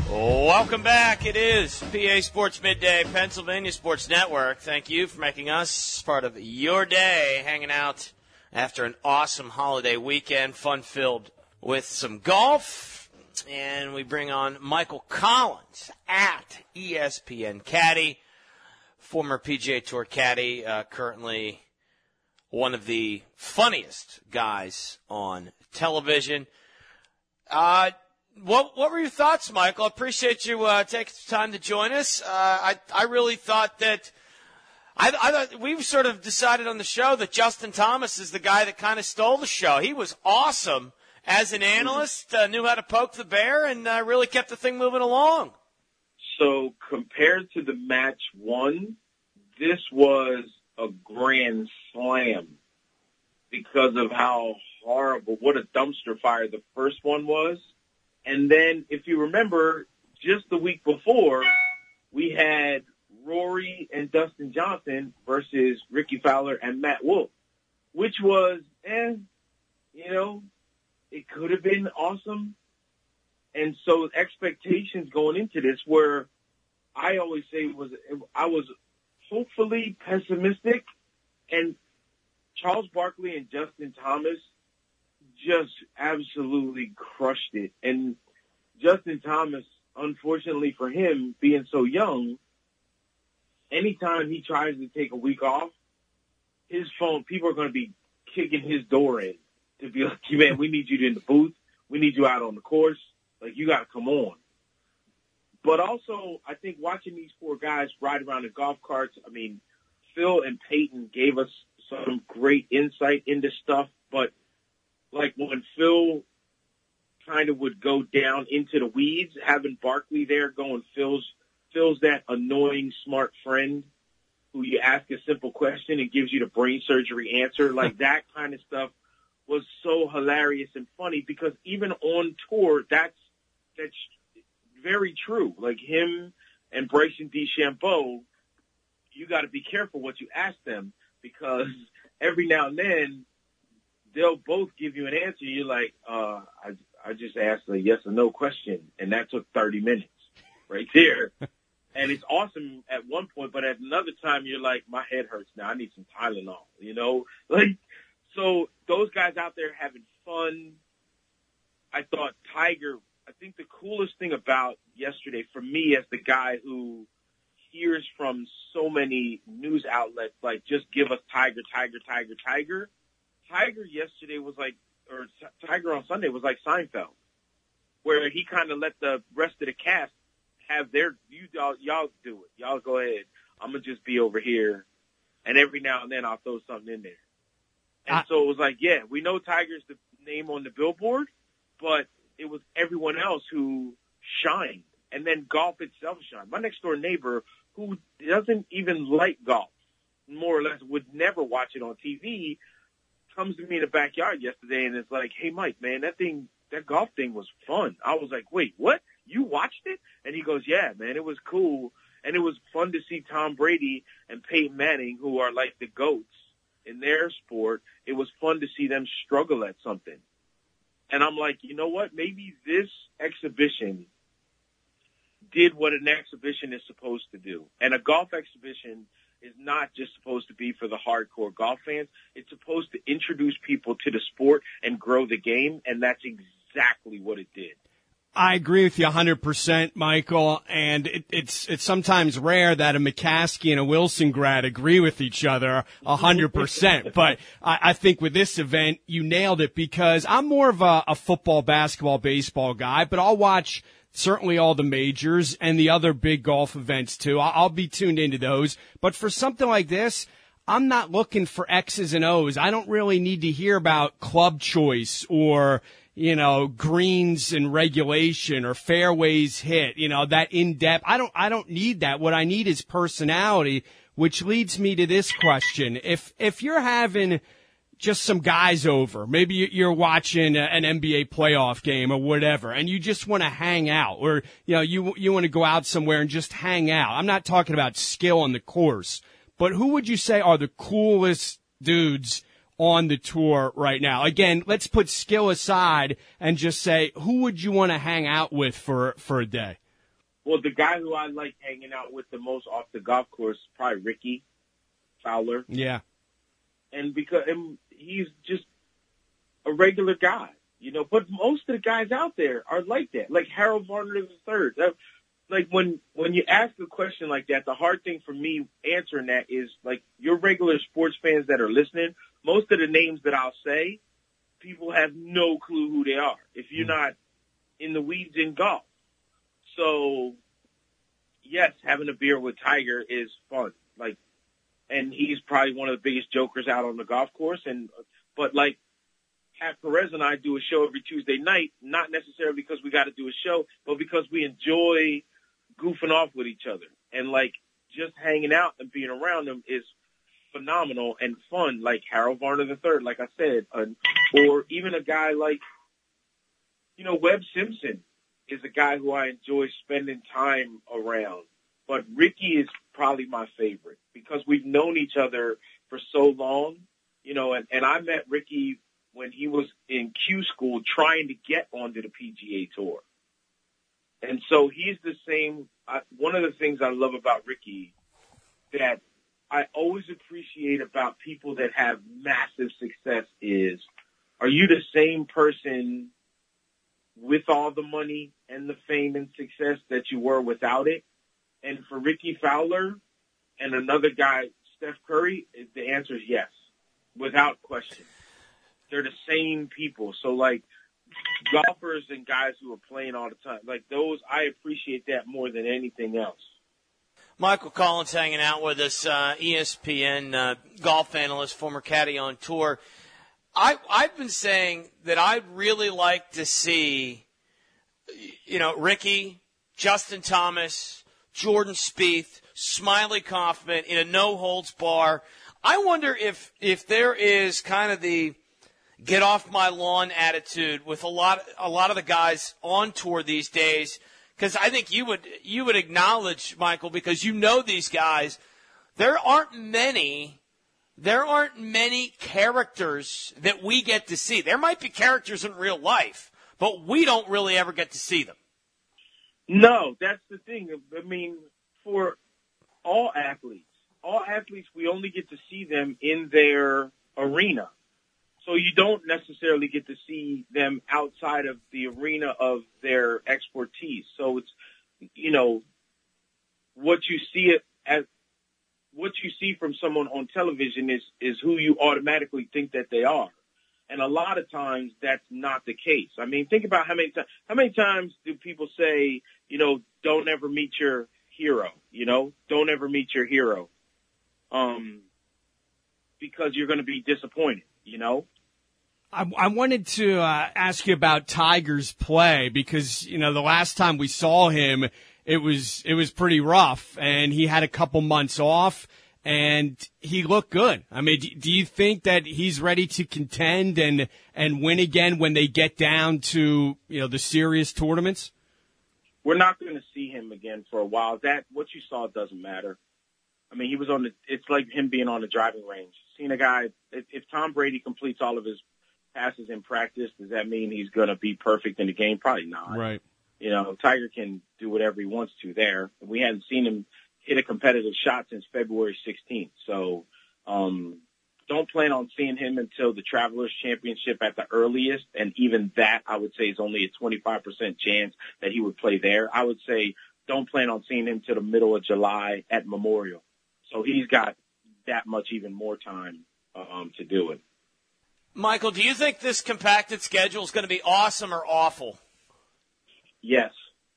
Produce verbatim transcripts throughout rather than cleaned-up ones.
Welcome back. It is P A Sports Midday, Pennsylvania Sports Network. Thank you for making us part of your day, hanging out after an awesome holiday weekend, fun-filled with some golf. And we bring on Michael Collins at E S P N Caddy, former P G A Tour caddy, uh, currently one of the funniest guys on television. Uh What what were your thoughts, Michael? I appreciate you uh, taking the time to join us. Uh, I I really thought that I, I thought we've sort of decided on the show that Justin Thomas is the guy that kind of stole the show. He was awesome as an analyst, uh, knew how to poke the bear, and uh, really kept the thing moving along. So compared to the match one, this was a grand slam because of how horrible, what a dumpster fire the first one was. And then, if you remember, just the week before, we had Rory and Dustin Johnson versus Ricky Fowler and Matt Wolff, which was, eh, you know, it could have been awesome. And so expectations going into this were, I always say, was I was hopefully pessimistic, and Charles Barkley and Justin Thomas just absolutely crushed it. And Justin Thomas, unfortunately for him, being so young, anytime he tries to take a week off, his phone, people are going to be kicking his door in to be like, man, we need you in the booth. We need you out on the course. Like, you got to come on. But also, I think watching these four guys ride around in golf carts, I mean, Phil and Peyton gave us some great insight into stuff, but like when Phil kind of would go down into the weeds, having Barkley there going, Phil's, Phil's that annoying smart friend who you ask a simple question and gives you the brain surgery answer. Like that kind of stuff was so hilarious and funny because even on tour, that's, that's very true. Like him and Bryson DeChambeau, you got to be careful what you ask them because every now and then, they'll both give you an answer. You're like, uh, I, I just asked a yes or no question, and that took thirty minutes right there. And it's awesome at one point, but at another time, you're like, my head hurts now. I need some Tylenol, you know? Like, so those guys out there having fun. I thought Tiger, I think the coolest thing about yesterday for me as the guy who hears from so many news outlets, like, just give us Tiger, Tiger, Tiger, Tiger. Tiger yesterday was like, or Tiger on Sunday was like Seinfeld, where he kind of let the rest of the cast have their, you, y'all, y'all do it. Y'all go ahead. I'm going to just be over here. And every now and then I'll throw something in there. And I, so it was like, yeah, we know Tiger's the name on the billboard, but it was everyone else who shined. And then golf itself shined. My next door neighbor, who doesn't even like golf, more or less would never watch it on T V, comes to me in the backyard yesterday and it's like, hey, Mike, man, that thing, that golf thing was fun. I was like, wait, what? You watched it? And he goes, yeah, man, it was cool. And it was fun to see Tom Brady and Peyton Manning, who are like the GOATs in their sport. It was fun to see them struggle at something. And I'm like, you know what? Maybe this exhibition did what an exhibition is supposed to do. And a golf exhibition is not just supposed to be for the hardcore golf fans. It's supposed to introduce people to the sport and grow the game, and that's exactly what it did. I agree with you one hundred percent, Michael, and it, it's it's sometimes rare that a McCaskey and a Wilson grad agree with each other one hundred percent, but I, I think with this event, you nailed it because I'm more of a, a football, basketball, baseball guy, but I'll watch certainly all the majors and the other big golf events too. I'll, I'll be tuned into those. But for something like this, I'm not looking for X's and O's. I don't really need to hear about club choice or, you know, greens and regulation or fairways hit, you know, that in depth. I don't, I don't need that. What I need is personality, which leads me to this question. If, if you're having just some guys over, maybe you're watching an N B A playoff game or whatever, and you just want to hang out, or, you know, you, you want to go out somewhere and just hang out. I'm not talking about skill on the course, but who would you say are the coolest dudes on the tour right now? Again, let's put skill aside and just say, who would you want to hang out with for, for a day? well, the guy who I like hanging out with the most off the golf course is probably Ricky Fowler. Yeah. And because and he's just a regular guy, you know, but most of the guys out there are like that, like Harold Varner the third. Like when, when you ask a question like that, the hard thing for me answering that is like your regular sports fans that are listening, most of the names that I'll say, people have no clue who they are if you're not in the weeds in golf. So yes, having a beer with Tiger is fun. Like, and he's probably one of the biggest jokers out on the golf course. And, but like, Pat Perez and I do a show every Tuesday night, not necessarily because we got to do a show, but because we enjoy goofing off with each other. And like, just hanging out and being around them is phenomenal and fun. Like Harold Varner the third, like I said, uh, or even a guy like, you know, Webb Simpson is a guy who I enjoy spending time around. But Ricky is probably my favorite because we've known each other for so long, you know, and, and I met Ricky when he was in Q school trying to get onto the P G A Tour. And so he's the same. I, one of the things I love about Ricky that I always appreciate about people that have massive success is, are you the same person with all the money and the fame and success that you were without it? And for Ricky Fowler and another guy, Steph Curry, the answer is yes, without question. They're the same people. So, like, golfers and guys who are playing all the time, like those, I appreciate that more than anything else. Michael Collins hanging out with us, uh, E S P N uh, golf analyst, former caddy on tour. I, I've been saying that I'd really like to see, you know, Ricky, Justin Thomas, Jordan Spieth, Smiley Kaufman in a no-holds-bar. I wonder if if there is kind of the get off my lawn attitude with a lot a lot of the guys on tour these days, because I think you would you would acknowledge, Michael, because you know these guys, there aren't many there aren't many characters that we get to see. There might be characters in real life, but we don't really ever get to see them. No, that's the thing. I mean, for all athletes, all athletes, we only get to see them in their arena. So you don't necessarily get to see them outside of the arena of their expertise. So it's, you know, what you see it as, what you see from someone on television is, is who you automatically think that they are. And a lot of times that's not the case. I mean, think about how many times, how many times do people say, you know, don't ever meet your hero, you know, don't ever meet your hero. Um, because you're going to be disappointed, you know? I, I wanted to uh, ask you about Tiger's play because, you know, the last time we saw him, it was, it was pretty rough and he had a couple months off. And he looked good. I mean, do you think that he's ready to contend and, and win again when they get down to, you know, the serious tournaments? We're not going to see him again for a while. That, what you saw doesn't matter. I mean, he was on the, it's like him being on the driving range. Seeing a guy, if, if Tom Brady completes all of his passes in practice, does that mean he's going to be perfect in the game? Probably not. Right. You know, Tiger can do whatever he wants to there. We hadn't seen him hit a competitive shot since February sixteenth. So, um, don't plan on seeing him until the Travelers Championship at the earliest. And even that, I would say, is only a twenty-five percent chance that he would play there. I would say don't plan on seeing him till the middle of July at Memorial. So he's got that much even more time, um, to do it. Michael, do you think this compacted schedule is going to be awesome or awful? Yes.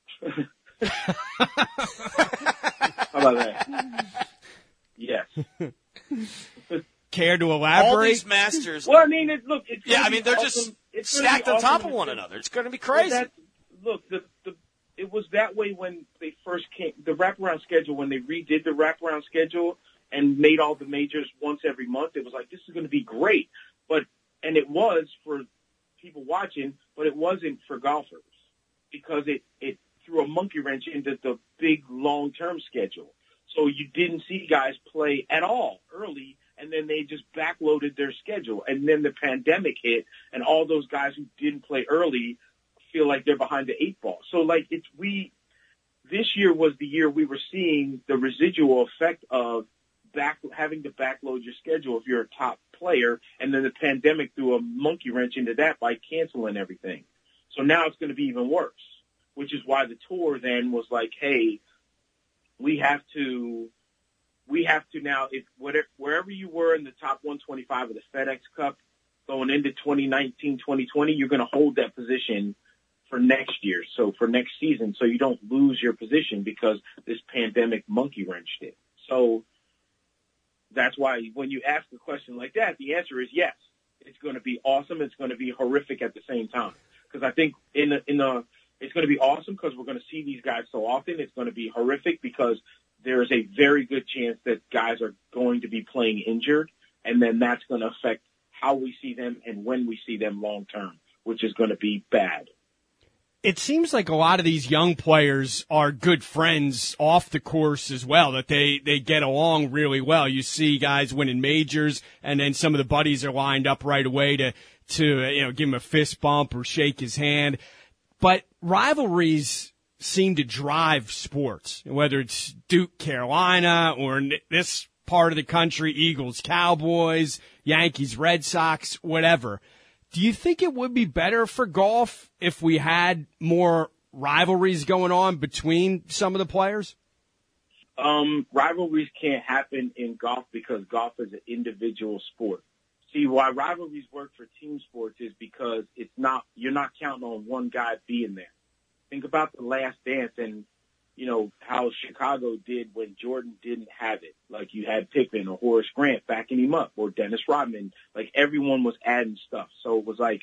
How about that? Yes. Care to elaborate? All these Masters. Well, I mean, it, look, it's yeah, I mean, they're awesome. just stacked on awesome top of one another. It's going to be crazy. Well, look, the, the it was that way when they first came. The wraparound schedule, when they redid the wraparound schedule and made all the majors once every month, it was like, this is going to be great. But and it was for people watching, but it wasn't for golfers because it it threw a monkey wrench into the big long-term schedule. So you didn't see guys play at all early, and then they just backloaded their schedule. And then the pandemic hit, and all those guys who didn't play early feel like they're behind the eight ball. So, like, it's we this year was the year we were seeing the residual effect of back having to backload your schedule if you're a top player, and then the pandemic threw a monkey wrench into that by canceling everything. So now it's going to be even worse, which is why the tour then was like, hey, we have to, we have to now, if whatever, wherever you were in the top one twenty-five of the FedEx Cup going into twenty nineteen, twenty twenty, you're going to hold that position for next year. So for next season, so you don't lose your position because this pandemic monkey wrenched it. So that's why when you ask a question like that, the answer is yes. It's going to be awesome. It's going to be horrific at the same time. Because I think in the, in the, it's going to be awesome because we're going to see these guys so often. It's going to be horrific because there is a very good chance that guys are going to be playing injured, and then that's going to affect how we see them and when we see them long term, which is going to be bad. It seems like a lot of these young players are good friends off the course as well, that they, they get along really well. You see guys winning majors, and then some of the buddies are lined up right away to, to you know, give him a fist bump or shake his hand. But rivalries seem to drive sports, whether it's Duke, Carolina, or in this part of the country, Eagles, Cowboys, Yankees, Red Sox, whatever. Do you think it would be better for golf if we had more rivalries going on between some of the players? Um, rivalries can't happen in golf because golf is an individual sport. See, why rivalries work for team sports is because it's not, you're not counting on one guy being there. Think about The Last Dance and, you know, how Chicago did when Jordan didn't have it. Like you had Pippen or Horace Grant backing him up, or Dennis Rodman. Like everyone was adding stuff. So it was like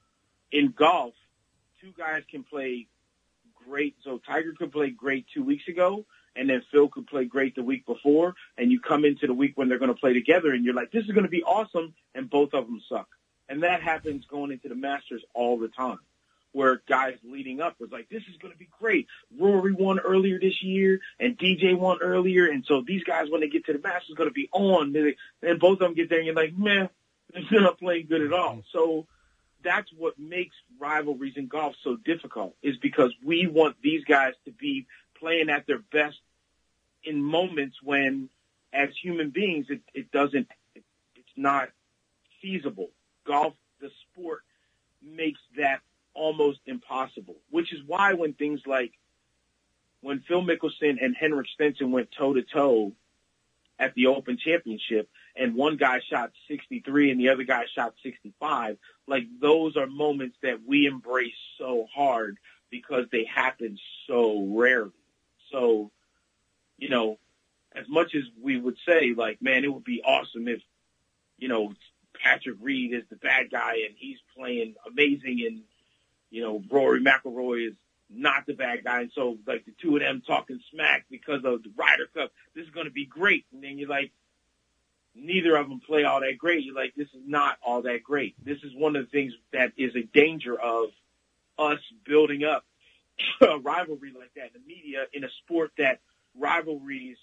in golf, two guys can play great. So Tiger could play great two weeks ago, and then Phil could play great the week before. And you come into the week when they're going to play together, and you're like, this is going to be awesome, and both of them suck. And that happens going into the Masters all the time, where guys leading up was like, this is going to be great. Rory won earlier this year, and D J won earlier, and so these guys, when they get to the Masters, going to be on. And both of them get there, and you're like, man, they're not playing good at all. So that's what makes rivalries in golf so difficult, is because we want these guys to be playing at their best in moments when, as human beings, it, it doesn't, it, it's not feasible. Golf, the sport, makes that almost impossible, which is why when things like when Phil Mickelson and Henrik Stenson went toe-to-toe at the Open Championship and one guy shot sixty-three and the other guy shot sixty-five, like those are moments that we embrace so hard because they happen so rarely. So, you know, as much as we would say, like, man, it would be awesome if, you know, Patrick Reed is the bad guy and he's playing amazing and, you know, Rory McIlroy is not the bad guy. And so, like, the two of them talking smack because of the Ryder Cup, this is going to be great. And then you're like, neither of them play all that great. You're like, this is not all that great. This is one of the things that is a danger of us building up a rivalry like that in the media, in a sport that rivalries,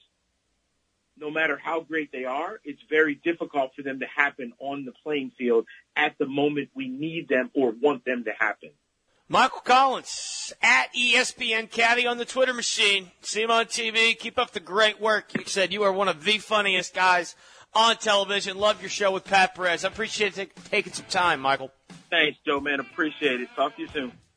no matter how great they are, it's very difficult for them to happen on the playing field at the moment we need them or want them to happen. Michael Collins at E S P N Caddy on the Twitter machine. See him on T V. Keep up the great work. You said you are one of the funniest guys on television. Love your show with Pat Perez. I appreciate it taking some time, Michael. Thanks, Joe, man. Appreciate it. Talk to you soon.